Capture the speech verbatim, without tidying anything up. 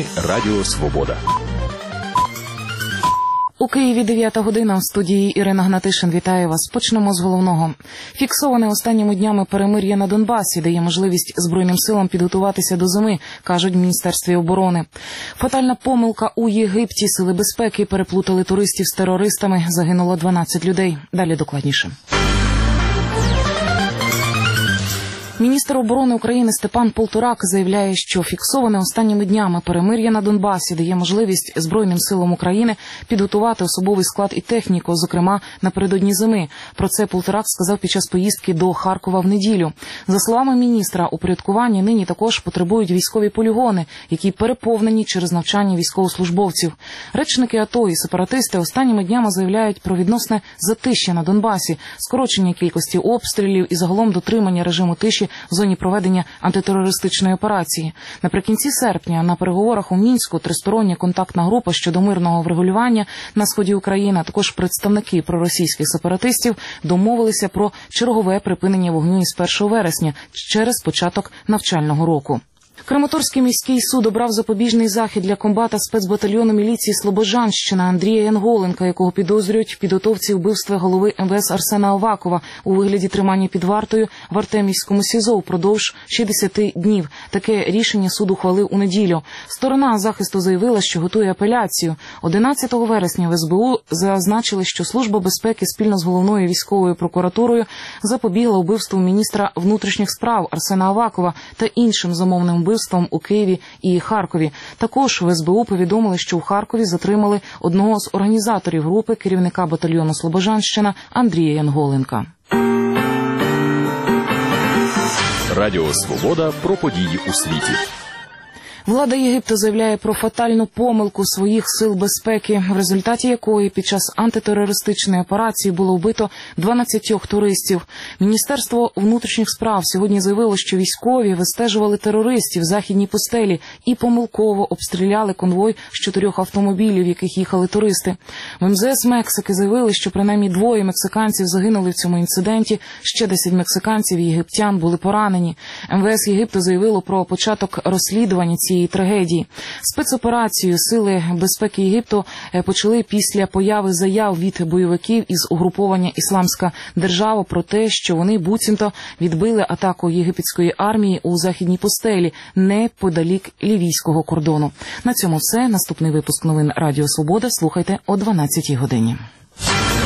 Радіо Свобода. У Києві дев'ята година, у студії Ірина Гнатишин. Вітаю вас. Почнемо з головного. Фіксоване останніми днями перемир'я на Донбасі дає можливість Збройним силам підготуватися до зими, кажуть в Міністерстві оборони. Фатальна помилка у Єгипті. Сили безпеки переплутали туристів з терористами. Загинуло дванадцять людей. Далі докладніше. Міністр оборони України Степан Полторак заявляє, що фіксоване останніми днями перемир'я на Донбасі дає можливість Збройним силам України підготувати особовий склад і техніку, зокрема напередодні зими. Про це Полторак сказав під час поїздки до Харкова в неділю. За словами міністра, упорядкування нині також потребують військові полігони, які переповнені через навчання військовослужбовців. Речники АТО і сепаратисти останніми днями заявляють про відносне затища на Донбасі, скорочення кількості обстрілів і загалом дотримання режиму тиші в зоні проведення антитерористичної операції. Наприкінці серпня на переговорах у Мінську тристороння контактна група щодо мирного врегулювання на сході України, а також представники проросійських сепаратистів домовилися про чергове припинення вогню із першого вересня через початок навчального року. Краматорський міський суд обрав запобіжний захід для комбата спецбатальйону міліції Слобожанщина Андрія Янголенка, якого підозрюють в підготовці вбивства голови ем ве ес Арсена Авакова у вигляді тримання під вартою в Артемівському СІЗО впродовж шістдесят днів. Таке рішення суд ухвалив у неділю. Сторона захисту заявила, що готує апеляцію. одинадцятого вересня в ес бе у зазначили, що Служба безпеки спільно з головною військовою прокуратурою запобігла вбивству міністра внутрішніх справ Арсена Авакова та іншим замовним вбивством у Києві і Харкові. Також в ес бе у повідомили, що у Харкові затримали одного з організаторів групи, керівника батальйону Слобожанщина Андрія Янголенка. Радіо Свобода про події у світі. Влада Єгипту заявляє про фатальну помилку своїх сил безпеки, в результаті якої під час антитерористичної операції було вбито дванадцять туристів. Міністерство внутрішніх справ сьогодні заявило, що військові вистежували терористів в західній пустелі і помилково обстріляли конвой з чотирьох автомобілів, в яких їхали туристи. В ем зе ес Мексики заявили, що принаймні двоє мексиканців загинули в цьому інциденті, ще десять мексиканців і єгиптян були поранені. ем ве ес Єгипту заявило про початок розслідування цієї трагедії. Спецоперацію сили безпеки Єгипту почали після появи заяв від бойовиків із угруповання «Ісламська держава» про те, що вони буцімто відбили атаку єгипетської армії у західній пустелі, неподалік лівійського кордону. На цьому все. Наступний випуск новин Радіо Свобода слухайте о дванадцятій годині.